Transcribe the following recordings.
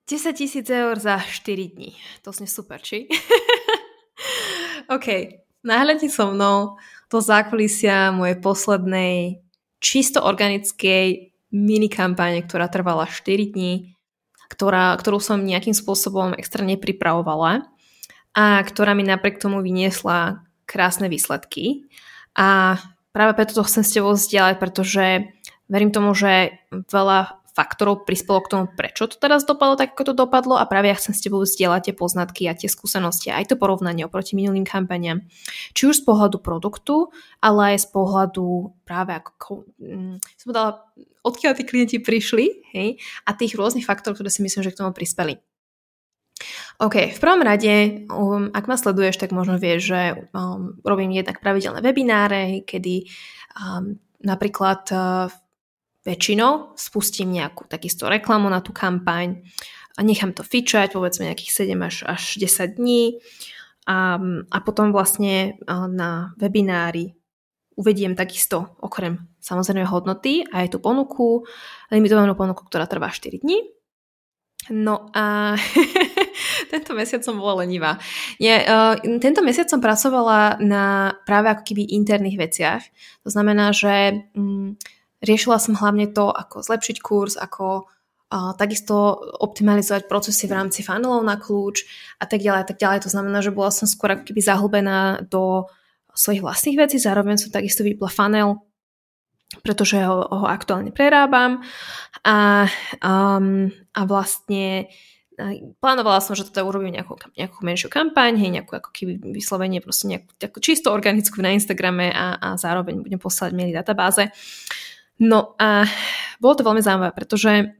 10 000 eur za 4 dní. To znie super, či? OK, nahľadni so mnou do zákulisia mojej poslednej čisto organickej mini kampáne, ktorá trvala 4 dní, ktorú som nejakým spôsobom extrémne pripravovala a ktorá mi napriek tomu vyniesla krásne výsledky. A práve preto to chcem s tebou zdieľať, pretože verím tomu, že veľa faktorov prispelo k tomu, prečo to teraz dopadlo tak, ako to dopadlo, a práve ja chcem s tebou zdieľať tie poznatky a tie skúsenosti, aj to porovnanie oproti minulým kampaniam. Či už z pohľadu produktu, ale aj z pohľadu práve ako som povedala, odkiaľ tí klienti prišli, hej, a tých rôznych faktorov, ktoré si myslím, že k tomu prispeli. OK, v prvom rade, ak ma sleduješ, tak možno vieš, že robím jednak pravidelné webináre, kedy napríklad väčšinou spustím nejakú takisto reklamu na tú kampaň a nechám to fičať, povedzme nejakých 7 až 10 dní a potom vlastne na webinári uvediem takisto okrem samozrejme hodnoty aj tú ponuku, limitovanú ponuku, ktorá trvá 4 dní. No a tento mesiac som bola lenivá. Tento mesiac som pracovala na práve ako keby interných veciach. To znamená, že riešila som hlavne to, ako zlepšiť kurz, ako takisto optimalizovať procesy v rámci funnelov na kľúč a tak ďalej, a tak ďalej. To znamená, že bola som skôr ako keby zahlbená do svojich vlastných vecí, zároveň som takisto vypla funnel, pretože ho aktuálne prerábam a vlastne plánovala som, že teda urobím nejakú menšiu kampaň, nejakú ako keby vyslovenie proste nejakú čisto organickú na Instagrame a zároveň budem posielať maily databáze. No a bolo to veľmi zaujímavé, pretože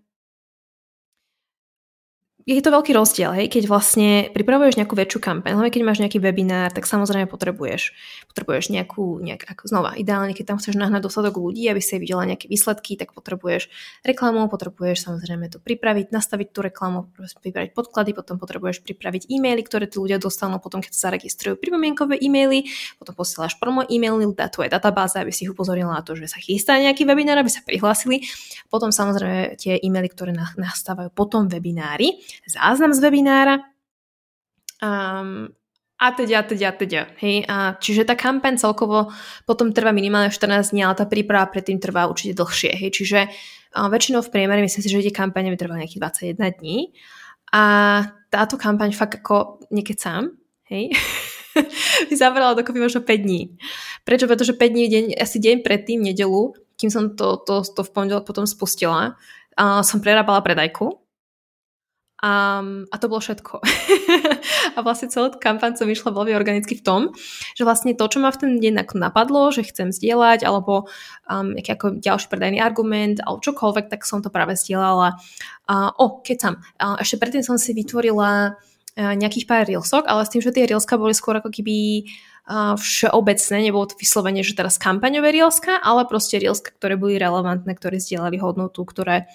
je to veľký rozdiel, hej, keď vlastne pripravuješ nejakú väčšiu kampaň, hlavne keď máš nejaký webinár, tak samozrejme potrebuješ znova, ideálne, keď tam chceš nahnať dostatok ľudí, aby si videla nejaké výsledky, tak potrebuješ reklamu, potrebuješ samozrejme to pripraviť, nastaviť tú reklamu, pripraviť podklady, potom potrebuješ pripraviť e-maily, ktoré tí ľudia dostanú, potom keď sa zaregistrujú pripomienkové e-maily, potom posieláš promo e-maily do tvojej databáze, aby si ich upozornila na to, že sa chystá nejaký webinár, aby sa prihlásili. Potom samozrejme tie e-maily, ktoré nastávajú potom webinári, záznam z webinára a teda. Hej? A čiže tá kampaň celkovo potom trvá minimálne 14 dní, ale tá príprava predtým trvá určite dlhšie. Hej? Čiže väčšinou v priemere myslím si, že tie kampane by trvali nejakých 21 dní a táto kampaň fakt ako nekecám, hej? by zabrala dokopy možno 5 dní. Prečo? Pretože 5 dní, asi deň predtým, nedeľu, kým som to v pondelok potom spustila, som prerábala predajku. A to bolo všetko. A vlastne celú kampaň som išla veľmi organicky v tom, že vlastne to, čo ma v ten deň napadlo, že chcem zdieľať, alebo nejaký ako ďalší predajný argument, alebo čokoľvek, tak som to práve zdieľala. Ešte predtým som si vytvorila nejakých pár reelsok, ale s tým, že tie reelska boli skôr ako keby všeobecné, nebolo to vyslovene, že teraz kampaňové reelska, ale proste reelska, ktoré boli relevantné, ktoré zdieľali hodnotu, ktoré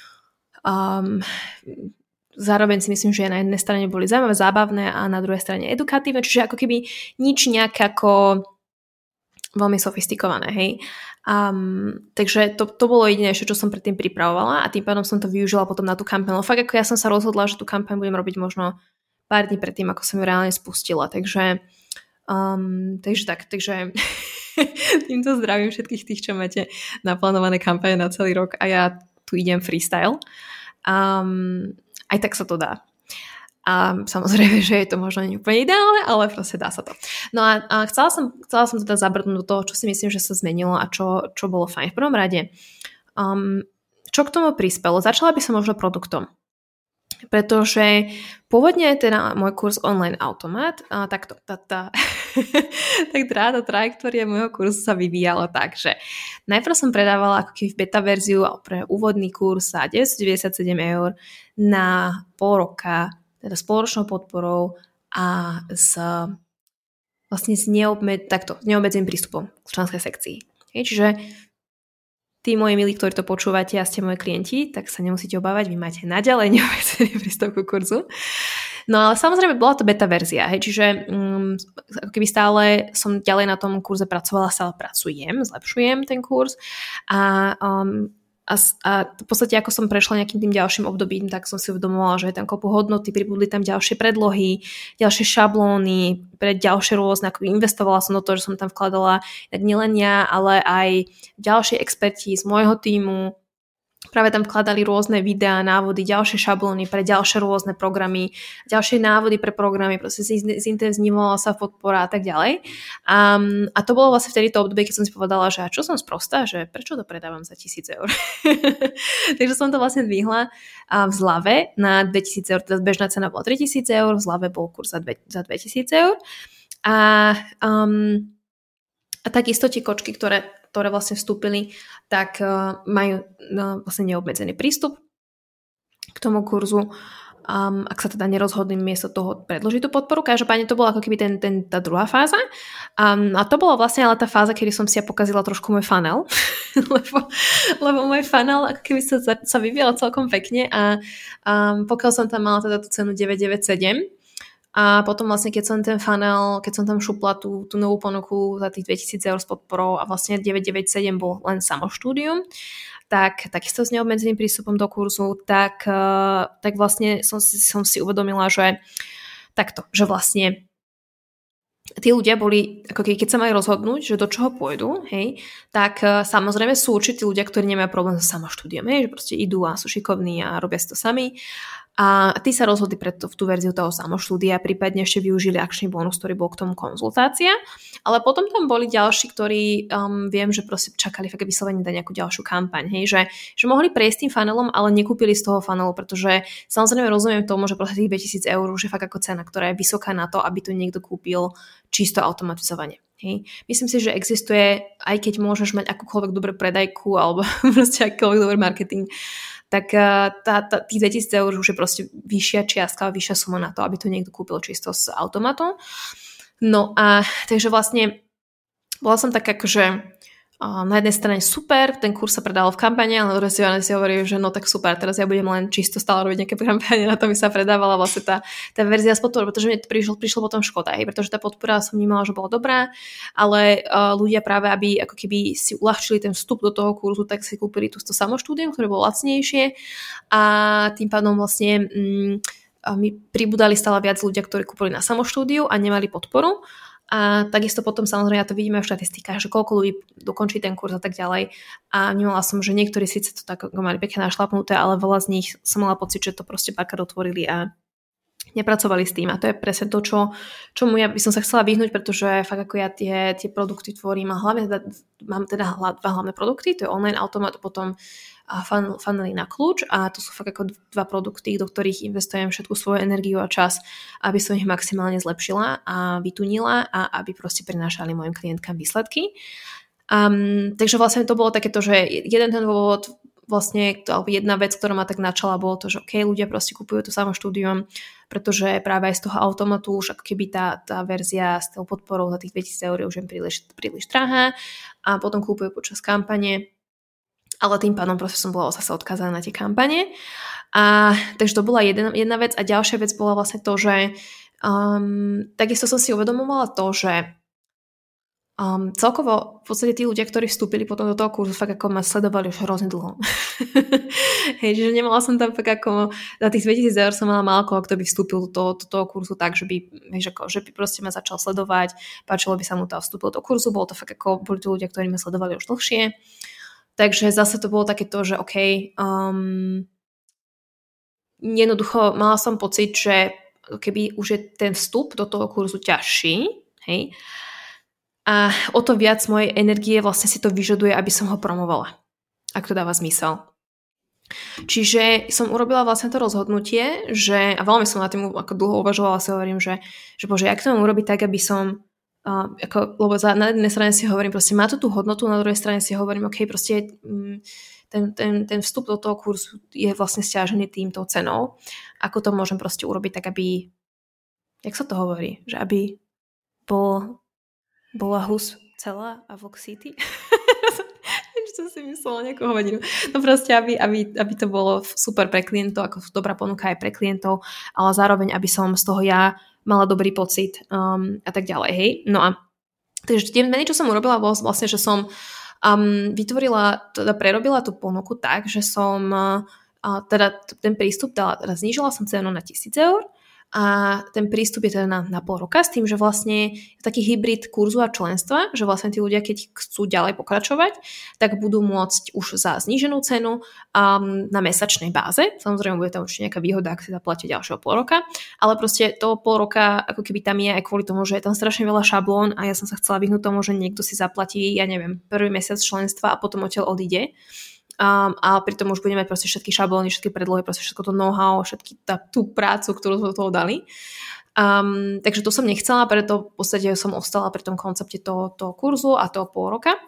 zároveň si myslím, že na jednej strane boli zaujímavé, zábavné a na druhej strane edukatívne, čiže ako keby nič nejaké ako veľmi sofistikované, hej. Takže to bolo jediné, čo som predtým pripravovala a tým pádom som to využila potom na tú kampaň. Fakt ako ja som sa rozhodla, že tú kampaň budem robiť možno pár dní predtým, ako som ju reálne spustila, takže týmto zdravím všetkých tých, čo máte naplánované kampane na celý rok a ja tu idem freestyle. Aj tak sa to dá. A samozrejme, že je to možno nie úplne ideálne, ale proste dá sa to. No a chcela som teda zabrnúť do toho, čo si myslím, že sa zmenilo a čo bolo fajn. V prvom rade, čo k tomu prispelo? Začala by som možno produktom. Pretože pôvodne teda môj kurz Online Automat, tá trajektória môjho kurzu sa vyvíjala tak, že najprv som predávala ako keby beta verziu pre úvodný kurz za 997 € na pol roka, teda s polročnou podporou a s neobmedzeným prístupom k členskej sekcii. Čiže tí moji milí, ktorí to počúvate a ste moji klienti, tak sa nemusíte obávať, vy máte naďalej neobmedzený prístup ku kurzu. No ale samozrejme bola to beta verzia, čiže ako keby stále som ďalej na tom kurze pracovala, stále pracujem, zlepšujem ten kurz a a v podstate ako som prešla nejakým tým ďalším obdobím, tak som si uvedomovala, že je tam kopu hodnoty, pribudli tam ďalšie predlohy, ďalšie šablóny, pre ďalšie rôzne, ako investovala som do toho, že som tam vkladala tak nielen ja, ale aj ďalšie experti z môjho tímu. Práve tam vkladali rôzne videá, návody, ďalšie šablóny pre ďalšie rôzne programy, ďalšie návody pre programy, proste zintenzívnovala sa podpora a tak ďalej. A to bolo vlastne vtedy to obdobie, keď som si povedala, že čo som sprostá, že prečo to predávam za 1,000 eur. Takže som to vlastne dvihla v zlave na 2,000 eur, teda bežná cena bola 3,000 eur, v zlave bol kurz za 2,000 eur. A takisto tie kočky, ktoré vlastne vstúpili, tak majú vlastne neobmedzený prístup k tomu kurzu, ak sa teda nerozhodným miesto toho predložiť tú podporu. Každopádne to bola ako keby tá druhá fáza. A to bola vlastne ale tá fáza, kedy som si ja pokazila trošku môj funnel, lebo môj funnel ako keby sa vyvíjal celkom pekne a pokiaľ som tam mala teda tú cenu 997, a potom vlastne, keď som tam šupla tú novú ponuku za tých 2,000 eur s podporou a vlastne 997 bol len samoštúdium, tak takisto s neobmedzeným prístupom do kurzu, tak vlastne som si uvedomila, že takto, že vlastne tí ľudia boli, ako keď sa mali rozhodnúť, že do čoho pôjdu, hej, tak samozrejme sú určití ľudia, ktorí nemajú problém so samoštúdiom, hej, že proste idú a sú šikovní a robia si to sami. A tí sa rozhodli pre tú verziu toho samoštúdia, prípadne ešte využili akčný bonus, ktorý bol k tomu konzultácia. Ale potom tam boli ďalší, ktorí viem, že proste čakali fakt vyslovene na nejakú ďalšiu kampaň. Hej? Že mohli prejsť tým funnelom, ale nekúpili z toho funnelu, pretože samozrejme rozumiem tomu, že proste tých 2,000 eur už je fakt ako cena, ktorá je vysoká na to, aby to niekto kúpil čisto automatizovane. Hej. Myslím si, že existuje, aj keď môžeš mať akúkoľvek dobrú predajku alebo proste akýkoľvek dobrý marketing, tak tých 2,000 eur už je proste vyššia čiastka, vyššia suma na to, aby to niekto kúpil čisto z automatu. No a takže vlastne bola som tak akože na jednej strane super, ten kurz sa predával v kampane, ale na druhej strane si hovorím, že no tak super, teraz ja budem len čisto stále robiť nejaké kampane, na to mi sa predávala vlastne tá verzia s podporou, pretože mi to prišlo potom škoda, pretože tá podpora som vnímala, že bola dobrá, ale ľudia práve, aby ako keby si uľahčili ten vstup do toho kurzu, tak si kúpili tú samoštúdium, ktoré bolo lacnejšie a tým pádom vlastne mi pribudali stále viac ľudia, ktorí kúpili na samoštúdiu a nemali podporu. A takisto potom samozrejme ja to vidíme v štatistikách, že koľko ľudí dokončí ten kurz a tak ďalej. A vnímala som, že niektorí síce to tak mali pekne našlapnuté, ale veľa z nich som mala pocit, že to proste párkrát otvorili a nepracovali s tým. A to je presne to, čomu ja by som sa chcela vyhnúť, pretože fakt ako ja tie produkty tvorím a hlavne mám teda dva hlavné produkty, to je online automat, potom funnely na kľúč a to sú fakt ako dva produkty, do ktorých investujem všetku svoju energiu a čas, aby som ich maximálne zlepšila a vytunila a aby proste prinášali mojim klientkám výsledky. Takže vlastne to bolo takéto, že jeden ten dôvod vlastne, alebo jedna vec, ktorá ma tak načala, bolo to, že ľudia proste kupujú to samoštúdium, pretože práve aj z toho automatu už ako keby tá verzia s tou podporou za tých 2,000 eur už je príliš drahá a potom kúpujú počas kampane. Ale tým pádom proste som bola zase odkázaná na tie kampane. Takže to bola jedna vec. A ďalšia vec bola vlastne to, že takisto som si uvedomovala to, že celkovo v podstate tí ľudia, ktorí vstúpili potom do toho kurzu, fakt ako ma sledovali už hrozne dlho. Hej, čiže nemala som tam fakt ako za tých 2,000 eur som mala málo koho, kto by vstúpil do toho kurzu tak, že by proste ma začal sledovať, páčilo by sa mu to a vstúpil do kurzu, bolo to fakt ako, boli to ľudia, ktorí ma sledovali už dlhšie. Takže zase to bolo takéto, že jednoducho mala som pocit, že keby už je ten vstup do toho kurzu ťažší, hej, a o to viac mojej energie vlastne si to vyžaduje, aby som ho promovala, ak to dáva zmysel. Čiže som urobila vlastne to rozhodnutie, a veľmi som na tým ako dlho uvažovala, si hovorím, že bože, jak to mám urobiť tak, aby som lebo na jednej strane si hovorím, proste má to tú hodnotu, na druhej strane si hovorím, proste ten vstup do toho kurzu je vlastne stiažený týmto cenou. Ako to môžem proste urobiť tak, aby, jak sa to hovorí, že aby bola hus celá a vlk sýty? Čo si myslela nejakú hovadinu. No proste, aby to bolo super pre klientov, ako dobrá ponuka aj pre klientov, ale zároveň, aby som z toho ja mala dobrý pocit a tak ďalej, hej. No a takže tie zmeny, čo som urobila, bolo vlastne, že som Prerobila tú ponuku tak, že som teda ten prístup dala, teda znížila som cenu na 1,000 eur a ten prístup je teda na pol roka s tým, že vlastne je taký hybrid kurzu a členstva, že vlastne tí ľudia, keď chcú ďalej pokračovať, tak budú môcť už za zníženú cenu na mesačnej báze. Samozrejme, bude tam určite nejaká výhoda, ak si zaplatíte ďalšieho pol roka, ale proste to pol roka ako keby tam je aj kvôli tomu, že je tam strašne veľa šablón a ja som sa chcela vyhnúť tomu, že niekto si zaplatí, ja neviem, prvý mesiac členstva a potom odtiaľ odíde. A pritom už budeme mať proste všetky šablóny, všetky predlohy, proste všetko to know-how, tú prácu, ktorú sme do toho dali. Takže to som nechcela, preto v podstate som ostala pri tom koncepte toho kurzu a toho pol roka.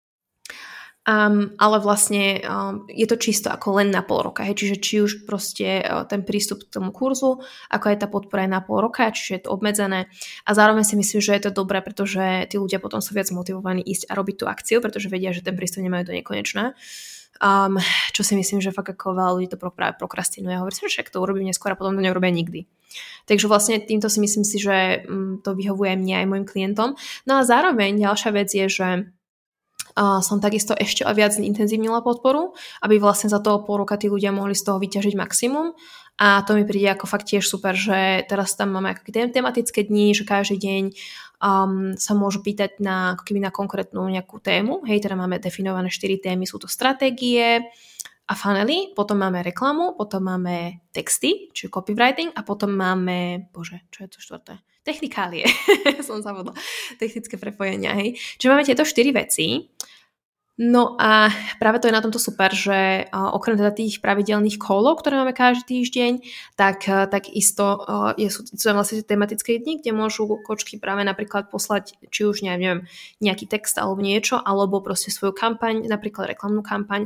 Ale vlastne je to čisto ako len na pol roka. Čiže či už proste ten prístup k tomu kurzu, ako aj tá podpora je na pol roka, čiže je to obmedzené. A zároveň si myslím, že je to dobré, pretože tí ľudia potom sú viac motivovaní ísť a robiť tú akciu, pretože vedia, že ten prístup nemajú do nekonečna. Čo si myslím, že fakt ako veľa ľudí to práve prokrastinuje. Hovorí si, že však to urobím neskôr a potom to neurobia nikdy. Takže vlastne týmto si myslím si, že to vyhovuje mne aj mojim klientom. No a zároveň ďalšia vec je, že som takisto ešte viac intenzívnila podporu, aby vlastne za toho pol roka tí ľudia mohli z toho vyťažiť maximum. A to mi príde ako fakt tiež super, že teraz tam máme ako tematické dni, že každý deň sa môžu pýtať ako keby na konkrétnu nejakú tému. Hej, teda máme definované 4 témy, sú to stratégie a funnely, potom máme reklamu, potom máme texty, čiže copywriting a potom máme, čo je to štvrté? Technikálie, som zabudla. Technické prepojenia, hej. Čiže máme tieto 4 veci. No a práve to je na tomto super, že okrem teda tých pravidelných callov, ktoré máme každý týždeň, tak isto sú vlastne tematické dni, kde môžu kočky práve napríklad poslať či už neviem, nejaký text alebo niečo, alebo proste svoju kampaň, napríklad reklamnú kampaň.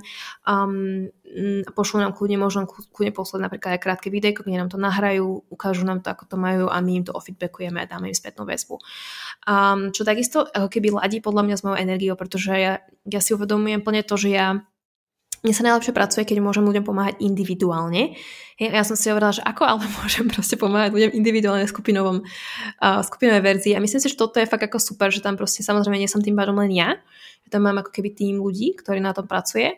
Pošlú nám môžu poslať napríklad aj krátke videjko, kde nám to nahrajú, ukážu nám to, ako to majú a my im to ofeedbackujeme a dáme im spätnú väzbu. Čo takisto ako keby ladí podľa mňa s mojou energiou, pretože ja si uvedomujem plne to, že mne sa najlepšie pracuje, keď môžem ľuďom pomáhať individuálne. Ja som si hovorila, že ako ale môžem proste pomáhať ľuďom individuálne skupinovej verzii a myslím si, že toto je fakt ako super, že tam proste samozrejme nie som tým pádom len ja, že tam mám ako keby tým ľudí, ktorí na tom pracuje.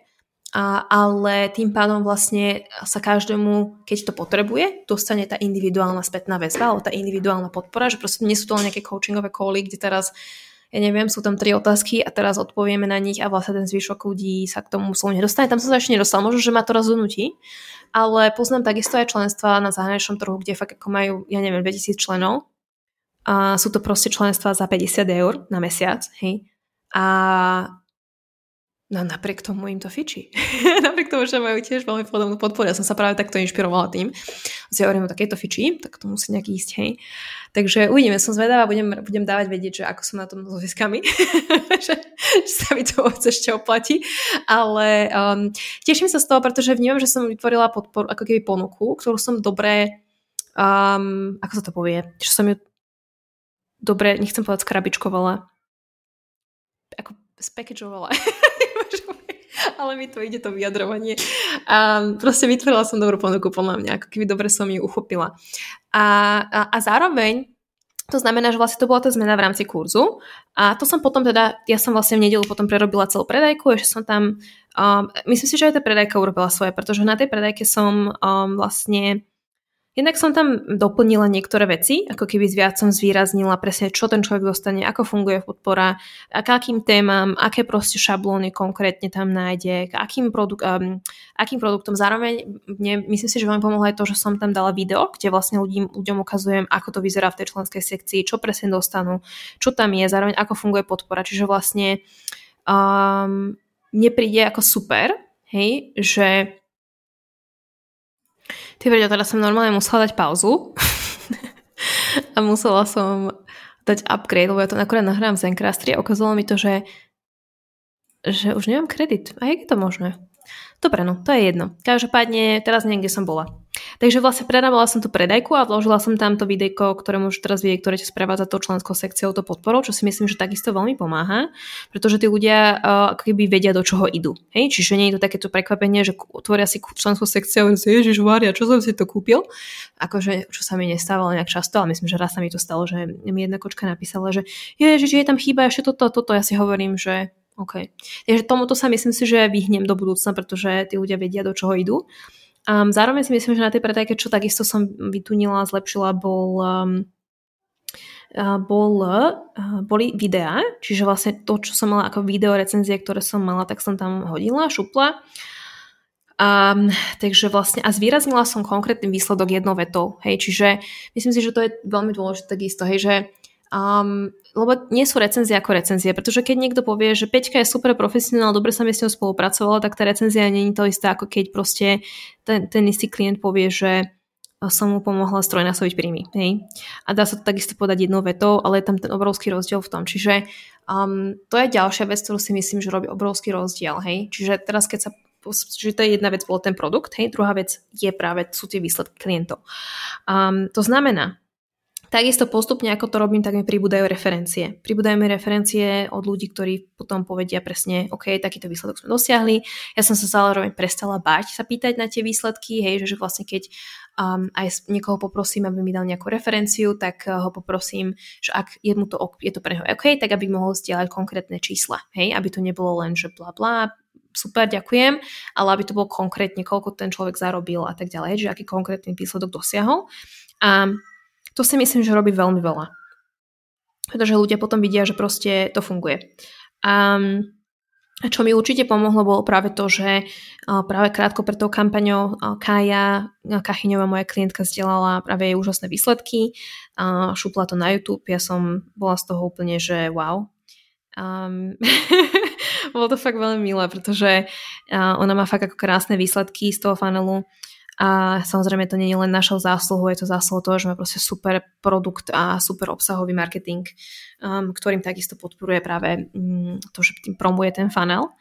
Ale tým pádom vlastne sa každému, keď to potrebuje, dostane tá individuálna spätná väzba alebo tá individuálna podpora, že proste nie sú to len nejaké coachingové cally, kde teraz, ja neviem, sú tam 3 otázky a teraz odpovieme na nich a vlastne ten zvyšok ľudí sa k tomu slovo nedostane. Tam som sa ešte nedostala, možno, že ma to raz donúti, ale poznám takisto aj členstva na zahraničnom trhu, kde fakt ako majú, ja neviem, 2000 členov a sú to proste členstva za 50 eur na mesiac, hej. No napriek tomu im to fičí. Napriek tomu, že majú tiež veľmi podobnú podporu. Ja som sa práve takto inšpirovala tým. Si hovorím, takéto fičí, tak to musí nejaký ísť, hej. Takže uvidíme, som zvedavá, budem dávať vedieť, že ako som na tom so zvyskami. že sa mi to ešte oplatí. Ale teším sa z toho, pretože vnímam, že som vytvorila podporu, ako keby ponuku, ktorú som dobre, ako sa to povie, že som ju dobre, nechcem povedať skrabičkovala, ako spackageovala. Ale mi to ide to vyjadrovanie. Proste vytvorila som dobrú ponuku podľa mňa, ako keby dobre som ju uchopila. A zároveň to znamená, že vlastne to bola tá zmena v rámci kurzu a to som potom teda, ja som vlastne v nedeľu potom prerobila celú predajku, ešte som tam, myslím si, že aj tá predajka urobila svoje, pretože na tej predajke som vlastne jednak som tam doplnila niektoré veci, ako keby viac som zvýraznila presne, čo ten človek dostane, ako funguje podpora, k akým témam, aké proste šablóny konkrétne tam nájde, k akým produktom. Zároveň myslím si, že veľmi pomohlo aj to, že som tam dala video, kde vlastne ľuďom ukazujem, ako to vyzerá v tej členskej sekcii, čo presne dostanú, čo tam je, zároveň ako funguje podpora. Čiže vlastne mne príde ako super, hej, že teda som normálne musela dať pauzu a musela som dať upgrade, lebo ja to akurát nahrám z Zencastri a ukázalo mi to, že už nemám kredit. A jak je to možné? Dobre, no, to je jedno. Každopádne, teraz niekde som bola. Takže vlastne predávala som tú predajku a vložila som tam to videjko, ktoré môžu teraz vidieť, ktoré ťa sprevádza tou členskou sekciou, to podporou, čo si myslím, že takisto veľmi pomáha, pretože tí ľudia ako keby vedia, do čoho idú. Hej? Čiže nie je to takéto prekvapenie, že otvoria si členskú sekciu a si Ježišmária, čo som si to kúpil? Akože, čo sa mi nestávalo nejak často, ale myslím, že raz sa mi to stalo, že mi jedna kočka napísala, že Ježiš, je tam chýba ešte toto. Ja si hovorím, že OK. Takže tomuto sa myslím si, že vyhnem do budúcna, pretože tí ľudia vedia, do čoho idú. Zároveň si myslím, že na tej predajke, čo takisto som vytunila, zlepšila, boli videá, čiže vlastne to, čo som mala ako video recenzie, ktoré som mala, tak som tam hodila, šupla. Takže vlastne a zvýraznila som konkrétny výsledok jednou vetou, hej, čiže myslím si, že to je veľmi dôležité takisto, hej, že lebo nie sú recenzie ako recenzie, pretože keď niekto povie, že Peťka je super profesionál, dobre sa mi s ňou spolupracovala, tak tá recenzia nie je to isté, ako keď proste ten istý klient povie, že som mu pomohla strojnásobiť príjmy, hej. A dá sa to takisto povedať jednou vetou, ale je tam ten obrovský rozdiel v tom, čiže to je ďalšia vec, ktorú si myslím, že robí obrovský rozdiel, hej. Čiže teraz keď sa že to je jedna vec, bol ten produkt, hej, druhá vec sú tie výsledky klientov. To znamená, takisto postupne, ako to robím, tak mi pribúdajú referencie. Pribúdajú mi referencie od ľudí, ktorí potom povedia presne, OK, takýto výsledok sme dosiahli. Ja som sa zároveň prestala báť sa pýtať na tie výsledky, hej, že vlastne keď aj niekoho poprosím, aby mi dal nejakú referenciu, tak ho poprosím, že ak je to pre neho OK, tak aby mohol zdieľať konkrétne čísla, hej, aby to nebolo len, že bla bla, super, ďakujem, ale aby to bolo konkrétne, koľko ten človek zarobil a tak ďalej, že aký konkrétny výsledok dosiahol. A to si myslím, že robí veľmi veľa. Pretože ľudia potom vidia, že proste to funguje. A čo mi určite pomohlo, bolo práve to, že práve krátko pred tou kampaňou Kája Kachyňová, moja klientka, zdieľala práve jej úžasné výsledky. Šupla to na YouTube. Ja som bola z toho úplne, že wow. Bolo to fakt veľmi milé, pretože ona má fakt ako krásne výsledky z toho funnelu a samozrejme to nie je len našou zásluhou, je to zásluhou toho, že má proste super produkt a super obsahový marketing, ktorým takisto podporuje práve to, že tým promuje ten funnel.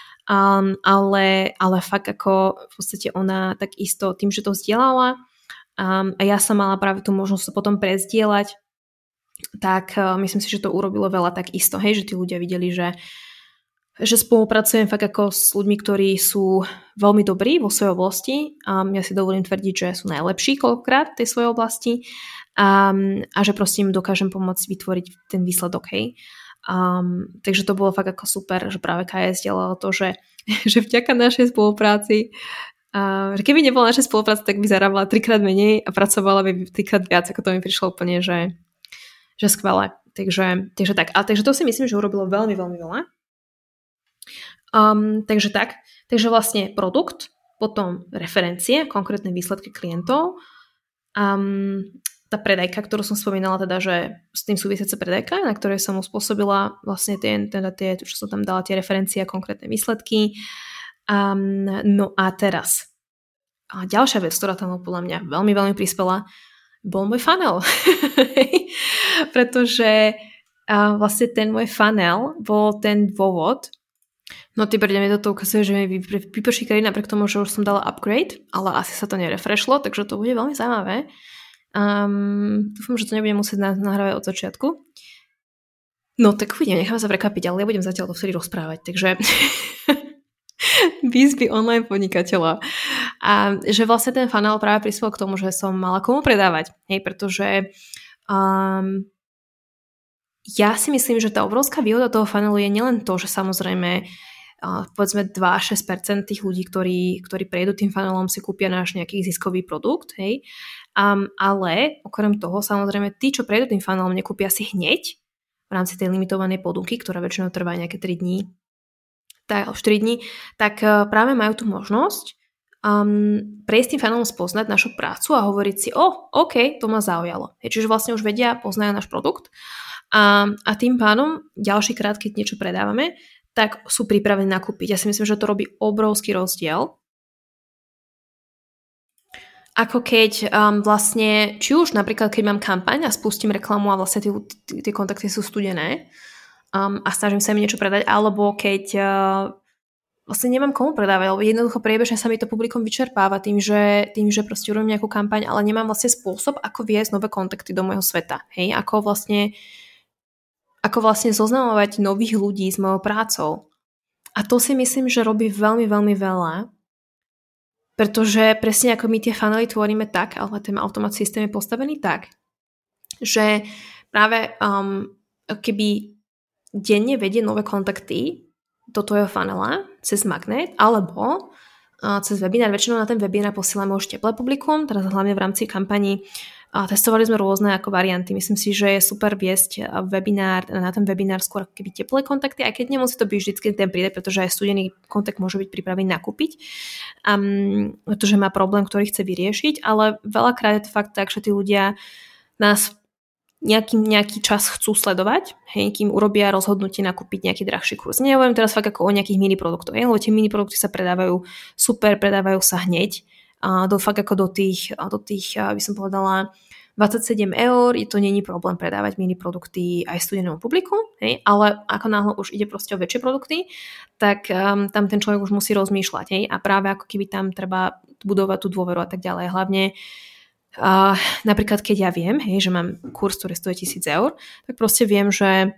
Ale fakt ako v podstate ona takisto tým, že to vzdielala a ja som mala práve tú možnosť to potom prezdieľať, tak myslím si, že to urobilo veľa takisto, hej, že tí ľudia videli, že spolupracujem fakt ako s ľuďmi, ktorí sú veľmi dobrí vo svojej oblasti a ja si dovolím tvrdiť, že sú najlepší koľkokrát v tej svojej oblasti a že proste im dokážem pomôcť vytvoriť ten výsledok, hej. Takže to bolo fakt ako super, že práve KS delalo to, že vďaka našej spolupráci, že keby nebola naša spolupráca, tak by zarábala 3-krát menej a pracovala by 3-krát viac, ako to mi prišlo úplne, že skvelé. Takže tak. Takže to si myslím, že urobilo veľmi, veľmi veľa. Takže vlastne produkt, potom referencie, konkrétne výsledky klientov, tá predajka, ktorú som spomínala, teda, že s tým súvisiaca predajka, na ktorej som uspôsobila vlastne tie, čo som tam dala, tie referencie a konkrétne výsledky. No a teraz ďalšia vec, ktorá tam podľa mňa veľmi, veľmi prispela, bol môj funnel. Pretože vlastne ten môj funnel bol ten dôvod. No ty brďa, mi toto ukazuje, že mi vyprší kredit napriek tomu, že už som dala upgrade, ale asi sa to nerefreshlo, takže to bude veľmi zaujímavé. Dúfam, že to nebudem musieť nahrávať od začiatku. No tak uvidím, nechám sa prekvapiť, ale ja budem zatiaľ to vtedy rozprávať, takže výzvy online podnikateľa. A že vlastne ten funnel práve prispel k tomu, že som mala komu predávať. Hej, pretože ja si myslím, že tá obrovská výhoda toho funnelu je nielen to, že samozrejme povedzme 2-6% tých ľudí, ktorí prejdú tým funnelom, si kúpia náš nejaký ziskový produkt, hej. Ale okrem toho samozrejme tí, čo prejdú tým funnelom, nekúpia si hneď v rámci tej limitovanej ponuky, ktorá väčšinou trvá nejaké 3 dní, tak 4 dní, tak práve majú tú možnosť prejsť tým funnelom, spoznať našu prácu a hovoriť si, OK, to ma zaujalo. Čiže vlastne už vedia, poznajú náš produkt a tým pádom ďalší krát, keď niečo predávame, tak sú pripravení nakúpiť. Ja si myslím, že to robí obrovský rozdiel. Ako keď vlastne, či už napríklad, keď mám kampaň a spustím reklamu a vlastne tie kontakty sú studené a snažím sa im niečo predať, alebo keď vlastne nemám komu predávať, alebo jednoducho priebežne sa mi to publikum vyčerpáva tým, že proste urobím nejakú kampaň, ale nemám vlastne spôsob, ako viesť nové kontakty do môjho sveta. Hej? Ako vlastne zoznamovať nových ľudí s mojou prácou. A to si myslím, že robí veľmi, veľmi veľa, pretože presne ako my tie funnely tvoríme tak, ale ten automat systém je postavený tak, že práve keby denne vedie nové kontakty do tvojho funnela cez magnet, alebo cez webinár. Väčšinou na ten webinár posielame už teplé publikum, teraz hlavne v rámci kampaní. Testovali sme rôzne ako varianty. Myslím si, že je super viesť webinár, na ten webinár skôr keby teplé kontakty, aj keď nemusí to byť vždycky ten príde, pretože aj studený kontakt môže byť pripravený nakúpiť, pretože má problém, ktorý chce vyriešiť, ale veľakrát je to fakt tak, že tí ľudia nás nejaký čas chcú sledovať, hej, kým urobia rozhodnutie nakúpiť nejaký drahší kurz. Nehovorím teraz fakt ako o nejakých mini produktoch, lebo tie mini produkty sa predávajú super, predávajú sa hneď, fakt ako do tých, by som povedala, 27 eur, to není problém predávať mini produkty aj studenému publiku, hej, ale ako náhle už ide proste o väčšie produkty, tak tam ten človek už musí rozmýšľať, hej, a práve ako keby tam treba budovať tú dôveru a tak ďalej. Hlavne napríklad keď ja viem, hej, že mám kurz, ktorý stojí 1000 eur, tak proste viem, že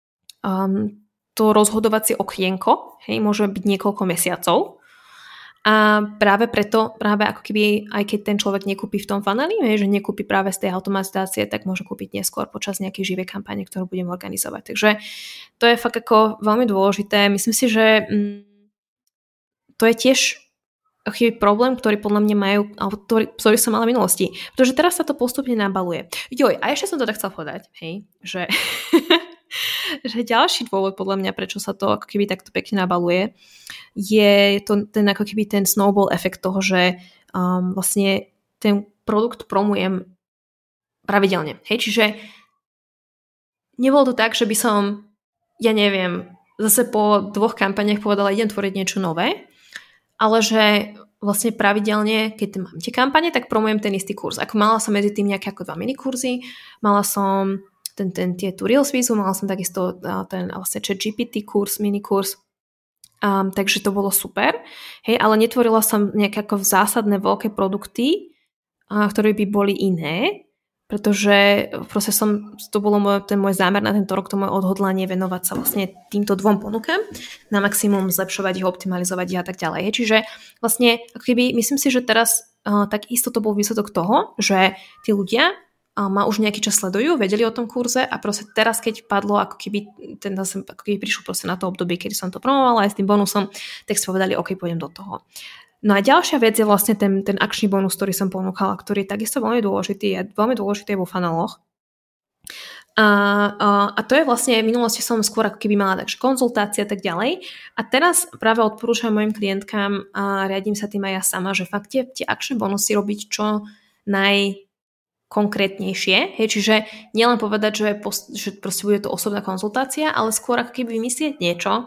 to rozhodovacie okienko, hej, môže byť niekoľko mesiacov a práve preto, práve ako keby aj keď ten človek nekúpi v tom funneli, hej, že nekúpi práve z tej automatizácie, tak môže kúpiť neskôr počas nejakej živej kampane, ktorú budem organizovať. Takže to je fakt ako veľmi dôležité. Myslím si, že to je tiež problém, ktorý podľa mňa majú, alebo ktorý som mala v minulosti. Pretože teraz sa to postupne nabaluje. A ešte som to tak chcel povedať, hej, že, že ďalší dôvod podľa mňa, prečo sa to ako keby takto pekne nabaluje, je to ten ako keby ten snowball efekt toho, že vlastne ten produkt promujem pravidelne. Hej, čiže nebolo to tak, že by som, ja neviem, zase po 2 kampaniach povedala, idem tvoriť niečo nové, ale že vlastne pravidelne, keď mám tie kampane, tak promujem ten istý kurz. Ako mala som medzi tým nejaké ako 2 minikurzy, mala som tie Reels výzvu, mala som takisto ten vlastne ChatGPT kurz, minikurs, takže to bolo super. Hej, ale netvorila som nejaké ako zásadné veľké produkty, ktoré by boli iné, pretože proste to bolo ten môj zámer na tento rok, to moje odhodlanie venovať sa vlastne týmto 2 ponukám na maximum, zlepšovať ich, optimalizovať ich a tak ďalej. Čiže vlastne ako keby, myslím si, že teraz takisto to bol výsledok toho, že tí ľudia ma už nejaký čas sledujú, vedeli o tom kurze a proste teraz, keď padlo, ako keby prišlo proste na to obdobie, kedy som to promovala aj s tým bonusom, tak si povedali, OK, pôjdem do toho. No a ďalšia vec je vlastne ten akčný bonus, ktorý som ponúkala, ktorý je takisto veľmi dôležitý a veľmi dôležitý vo funeloch. A to je vlastne, v minulosti som skôr ako keby mala takže konzultácie a tak ďalej. A teraz práve odporúčam mojim klientkám a riadím sa tým aj ja sama, že fakt tie akčné bonusy robiť čo najkonkrétnejšie. Hej, čiže nielen povedať, že proste bude to osobná konzultácia, ale skôr ako keby vymyslieť niečo,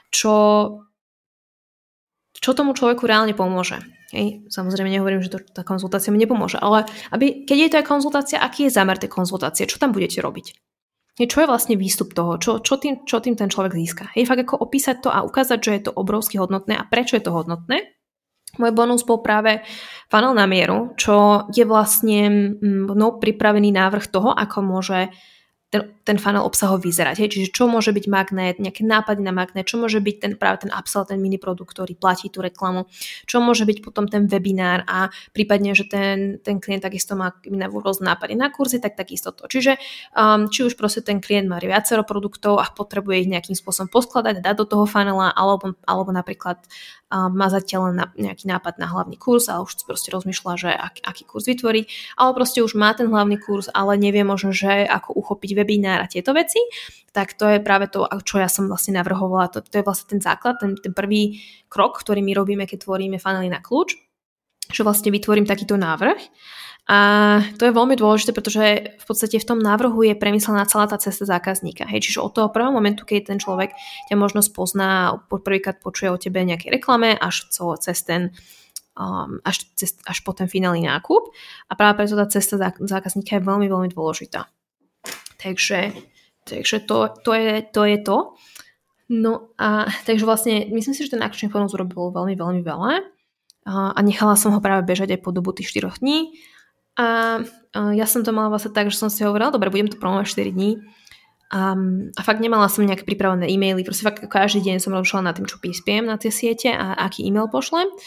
čo tomu človeku reálne pomôže. Hej. Samozrejme nehovorím, že tá konzultácia mi nepomôže, ale keď je to aj konzultácia, aký je zámer tej konzultácie, čo tam budete robiť? Hej, čo je vlastne výstup toho, čo tým ten človek získa? Hej, fakt ako opísať to a ukázať, že je to obrovsky hodnotné a prečo je to hodnotné. Môj bonus bol práve funnel na mieru, čo je vlastne pripravený návrh toho, ako môže ten funnel obsahov vyzerať. Hej? Čiže čo môže byť magnet, nejaké nápady na magnet, čo môže byť práve ten upsell, ten mini produkt, ktorý platí tú reklamu, čo môže byť potom ten webinár a prípadne, že ten klient takisto má rôzne nápady na kurzy, tak takisto to. Čiže či už proste ten klient má viacero produktov a potrebuje ich nejakým spôsobom poskladať, dať do toho funnela, alebo napríklad má zatiaľ len nejaký nápad na hlavný kurz a už proste rozmýšľa, že aký kurz vytvoriť, alebo proste už má ten hlavný kurz, ale nevie možno, že ako uchopiť webinár a tieto veci, tak to je práve to, čo ja som vlastne navrhovala. To je vlastne ten základ, ten prvý krok, ktorý my robíme, keď tvoríme funnely na kľúč, že vlastne vytvorím takýto návrh. A to je veľmi dôležité, pretože v podstate v tom návrhu je premyslená celá tá cesta zákazníka. Hej, čiže od toho prvého momentu, keď ten človek ťa možno spozná, prvýkrát počuje o tebe nejaké reklame, až cez ten až po ten finálny nákup. A práve preto tá cesta zákazníka je veľmi, veľmi dôležitá. Takže to je to. No a takže vlastne myslím si, že ten akčný bonus urobil veľmi, veľmi veľa. A nechala som ho práve bežať aj po dobu tých 4 dní. A ja som to mala vlastne tak, že som si hovorila, dobre, budem to promovať 4 dní. A fakt nemala som nejaké pripravené e-maily, proste fakt každý deň som rozmýšľala nad tým, čo píspiem na tie siete a aký e-mail pošlem.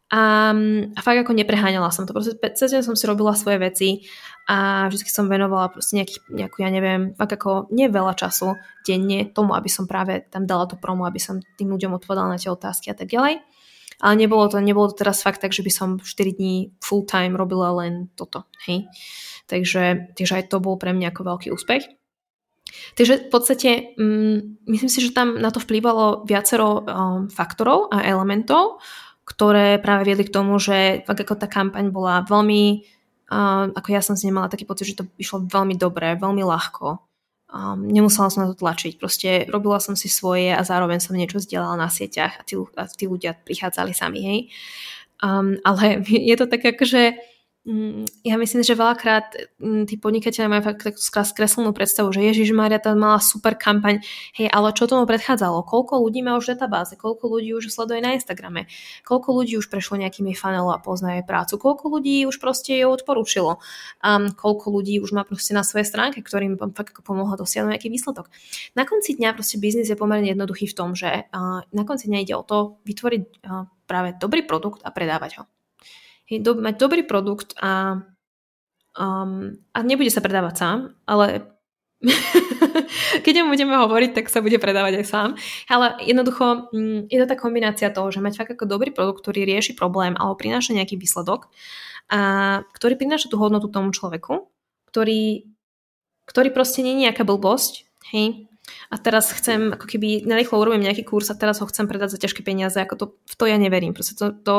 A fakt ako nepreháňala som to. Proste cez deň som si robila svoje veci a vždy som venovala proste nejakú, ja neviem, fakt ako nie veľa času denne tomu, aby som práve tam dala to promo, aby som tým ľuďom odpovedala na tie otázky a tak ďalej. Ale nebolo to teraz fakt tak, že by som 4 dní full time robila len toto. Hej. Takže aj to bol pre mňa ako veľký úspech. Takže v podstate myslím si, že tam na to vplývalo viacero faktorov a elementov, ktoré práve viedli k tomu, že fakt ako tá kampaň bola veľmi, ako ja som si nemala taký pocit, že to išlo veľmi dobre, veľmi ľahko. Nemusela som na to tlačiť. Proste robila som si svoje a zároveň som niečo zdieľala na sieťach a tí ľudia prichádzali sami, hej. Ale je to tak akože ja myslím, že veľakrát tí podnikatelia majú fakt takú skreslenú predstavu, že Ježišmária, tá mala super kampaň, hej, ale čo tomu predchádzalo? Koľko ľudí má už v databáze? Koľko ľudí už sleduje na Instagrame? Koľko ľudí už prešlo nejakými funnel a poznaje prácu? Koľko ľudí už proste ju odporúčilo? Koľko ľudí už má proste na svojej stránke, ktorým fakt ako pomohla dosiahnuť nejaký výsledok? Na konci dňa proste biznis je pomerne jednoduchý v tom, že na konci dňa ide o to vytvoriť práve dobrý produkt a predávať ho. Mať dobrý produkt a nebude sa predávať sám, ale keď mu budeme hovoriť, tak sa bude predávať aj sám. Ale jednoducho je to tá kombinácia toho, že mať fakt ako dobrý produkt, ktorý rieši problém alebo prináša nejaký výsledok a ktorý prináša tú hodnotu tomu človeku, ktorý proste nie je nejaká blbosť, hej. A teraz chcem, ako keby narýchlo urobím nejaký kurz a teraz ho chcem predať za ťažké peniaze, ako v to ja neverím. Proste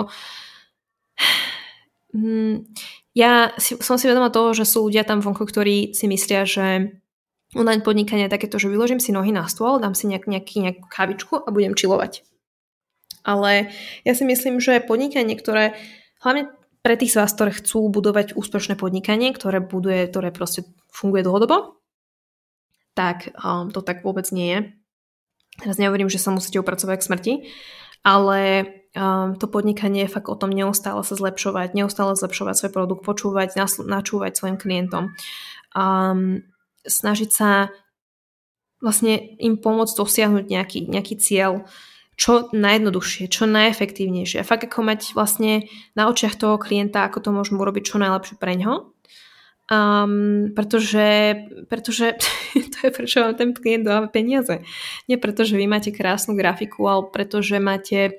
ja som si vedomá toho, že sú ľudia tam vonku, ktorí si myslia, že online podnikanie je takéto, že vyložím si nohy na stôl, dám si nejakú kávičku a budem chillovať. Ale ja si myslím, že podnikanie, ktoré hlavne pre tých z vás, ktoré chcú budovať úspešné podnikanie, ktoré proste funguje dlhodobo, tak to tak vôbec nie je. Teraz nehovorím, že sa musíte upracovať k smrti, ale to podnikanie je fakt o tom neustále sa zlepšovať, svoj produkt, počúvať, načúvať svojim klientom. Snažiť sa vlastne im pomôcť dosiahnuť nejaký cieľ, čo najjednoduchšie, čo najefektívnejšie. A fakt ako mať vlastne na očiach toho klienta, ako to môžeme urobiť čo najlepšie pre ňo. Pretože to je prečo vám ten klient dáva peniaze. Nie preto, že vy máte krásnu grafiku, ale preto, že máte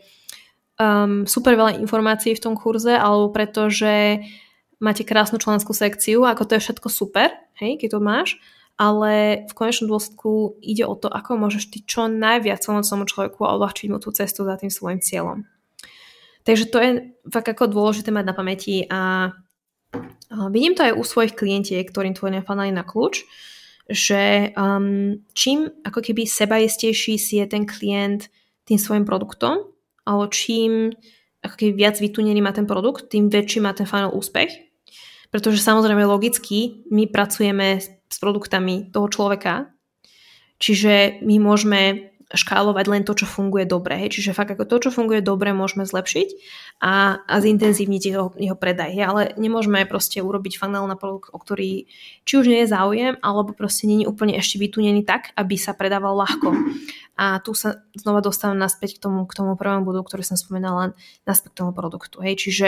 super veľa informácií v tom kurze, alebo preto, že máte krásnu členskú sekciu, ako to je všetko super, hej, keď to máš, ale v konečnom dôsledku ide o to, ako môžeš ty čo najviac tomu človeku a odľahčiť mu tú cestu za tým svojim cieľom. Takže to je fakt ako dôležité mať na pamäti a vidím to aj u svojich klientiek, ktorým tvoria funnely na kľúč, že čím ako keby sebaistejší si je ten klient tým svojim produktom, alebo čím ako keby viac vytunený má ten produkt, tým väčší má ten funnel úspech. Pretože samozrejme logicky my pracujeme s produktami toho človeka, čiže my môžeme škálovať len to, čo funguje dobre. Hej. Čiže fakt ako to, čo funguje dobre, môžeme zlepšiť a zintenzívniť jeho predaj. Hej. Ale nemôžeme proste urobiť funnel na produkt, o ktorý či už nie je záujem, alebo proste nie je úplne ešte vytunený tak, aby sa predával ľahko. A tu sa znova dostávam naspäť k tomu prvému bodu, ktorý som spomenala, naspäť k tomu produktu. Hej. Čiže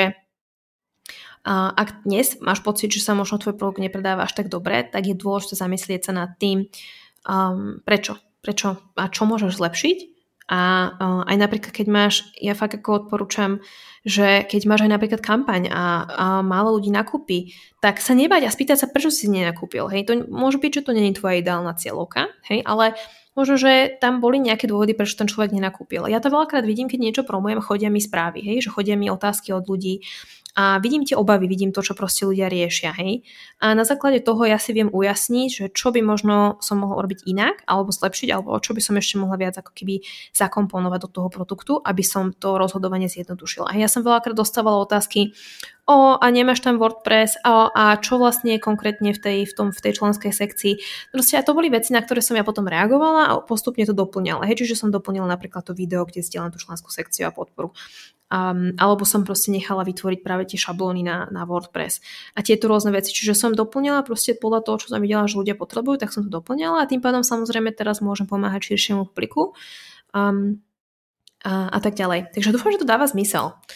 ak dnes máš pocit, že sa možno tvoj produkt nepredáva až tak dobre, tak je dôležité zamyslieť sa nad tým, prečo a čo môžeš zlepšiť. A aj napríklad, keď máš, ja fakt ako odporúčam, že keď máš aj napríklad kampaň a málo ľudí nakúpi, tak sa nebať a spýtať sa, prečo si nenakúpil. Hej, to môže byť, že to nie je tvoja ideálna cieľovka, hej, ale možno, že tam boli nejaké dôvody, prečo ten človek nenakúpil. Ja to veľakrát vidím, keď niečo promujem, chodia mi správy, hej, že chodia mi otázky od ľudí a vidím tie obavy, vidím to, čo proste ľudia riešia, hej. A na základe toho ja si viem ujasniť, že čo by možno som mohol robiť inak, alebo zlepšiť, alebo čo by som ešte mohla viac ako keby zakomponovať do toho produktu, aby som to rozhodovanie zjednodušila. A ja som veľakrát dostávala otázky, a nemáš tam WordPress, a čo vlastne konkrétne v tej členskej sekcii. Proste a to boli veci, na ktoré som ja potom reagovala a postupne to doplňala. Hej, čiže som doplnila napríklad to video, kde zdieľam tú členskú sekciu a podporu. Alebo som proste nechala vytvoriť práve tie šablóny na WordPress a tieto rôzne veci. Čiže som doplňala proste podľa toho, čo som videla, že ľudia potrebujú, tak som to doplňala a tým pádom samozrejme teraz môžem pomáhať širšiemu publiku a tak ďalej. Takže dúfam, že to dáva zmysel.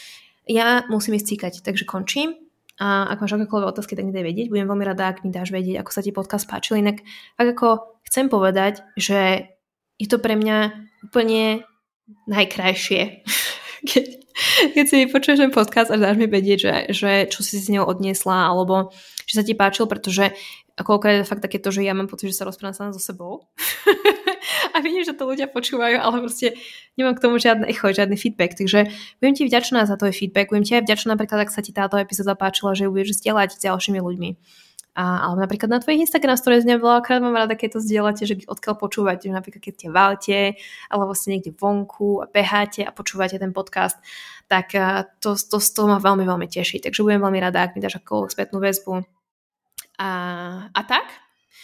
Ja musím ísť cíkať, takže končím. A ak máš akékoľvek otázky, tak mi daj vedieť. Budem veľmi rada, ak mi dáš vedieť, ako sa ti podcast páčil. Inak, ak ako chcem povedať, že je to pre mňa úplne najkrajšie, keď si počuješ ten podcast a dáš mi vedieť, že čo si z neho odniesla, alebo že sa ti páčil, pretože koľkokrát je fakt takéto, že ja mám pocit, že sa rozprávam sama so sebou. A vidím, že to ľudia počúvajú, ale proste nemám k tomu žiadne echo, žiadny feedback. Takže budem ti vďačná za tvoj feedback. Budem ti aj vďačná napríklad, ak sa ti táto epizóda páčila, že ju budeš zdieľať s ďalšími ľuďmi. Alebo napríklad na tvojich Instagram stories mňa veľakrát mám rada, keď to zdieľate, že odkiaľ počúvate, že napríklad keď ste v aute, alebo ste niekde vonku a beháte a počúvate ten podcast, tak to ma veľmi, veľmi teší. Takže budem veľmi rada, ak mi dáš akúkoľvek spätnú väzbu. A tak?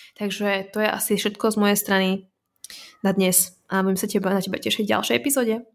Takže to je asi všetko z mojej strany na dnes a budem sa na teba tešiť v ďalšej epizóde.